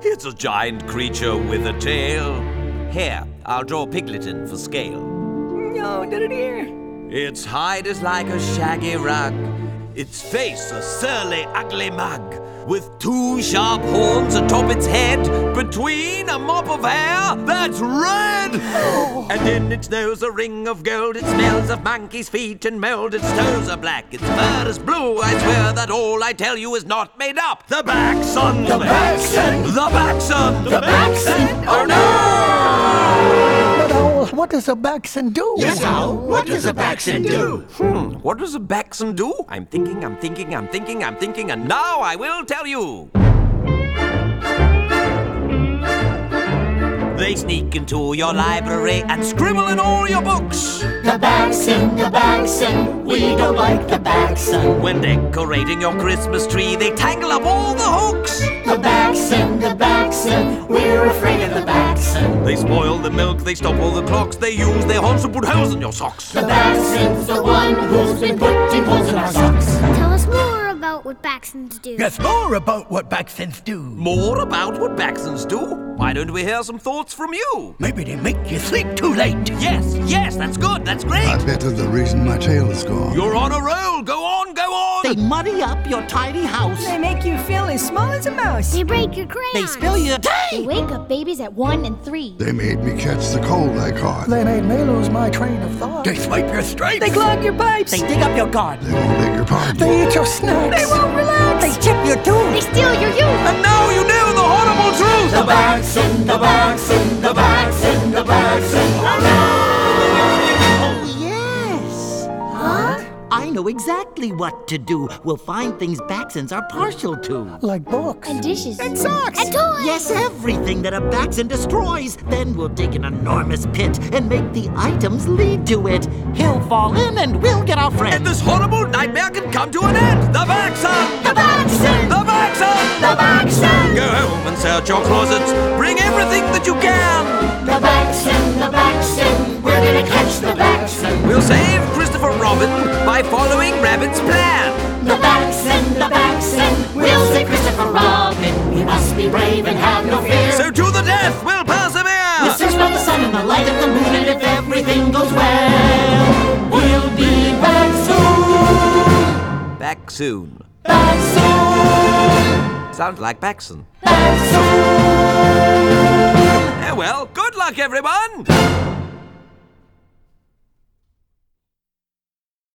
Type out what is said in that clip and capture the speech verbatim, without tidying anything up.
It's a giant creature with a tail. Here, I'll draw Pigleton for scale. No, did it here. Its hide is like a shaggy rug. Its face a surly, ugly mug. With two sharp horns atop its head, between a mop of hair that's red. Oh. And in its nose a ring of gold. It smells of monkey's feet and mold. Its toes are black, its fur is blue. I swear that all I tell you is not made up. The Baxen! The Baxen! The Baxen! The Baxen! Oh no! But Owl, what does a Baxen do? Yes, Owl, what does a Baxen do? Hmm, what does a Baxen do? I'm thinking, I'm thinking, I'm thinking, I'm thinking, and now I will tell you. They sneak into your library and scribble in all your books. The Baxen, the Baxen, we don't like the Baxen. When decorating your Christmas tree, they tangle up all the hooks. The Baxen, the Baxen, we're afraid of the Baxen. They spoil the milk, they stop all the clocks. They use their horns to put holes in your socks. The Baxen's the one who's been putting holes in our socks. Tell us more about what Baxens do. Yes, more about what Baxens do. More about what Baxens do? Why don't we hear some thoughts from you? Maybe they make you sleep too late. Yes, yes, that's good, that's great. I bet they're the reason my tail is gone. You're on a roll. Go on, go on. They muddy up your tiny house. They make you feel as small as a mouse. They break your crayons. They spill your They tea. wake up babies at one and three. They made me catch the cold I caught. They made me lose my train of thought. They swipe your stripes. They clog your pipes. They dig up your garden. They won't beg your pardon. They eat your snacks. They won't relax. They chip your They tooth. steal your youth. And now you know the horrible truth. The Baxen, the Baxen, the Baxen, the Baxen. Oh, yes. Huh? I know exactly what to do. We'll find things Baxens are partial to. Like books. And dishes. And socks. And toys. Yes, everything that a Baxen destroys. Then we'll dig an enormous pit and make the items lead to it. He'll fall in and we'll get our friend. And this horrible nightmare can come to an end. The Baxen! The Baxen! The Baxen! The Baxen! Go home and search your closets. Bring everything that you can. The Baxen, the Baxen, we're gonna catch the Baxen. We'll save Christopher Robin by following Rabbit's plan. The Baxen, the Baxen, we'll save Christopher Robin. We must be brave and have no fear. So to the death we'll We'll persevere. search by the sun and the light of the moon, and if everything goes well, we'll be back soon. Back soon. Back soon. Sounds like Baxen. Back soon. Oh well, good luck everyone.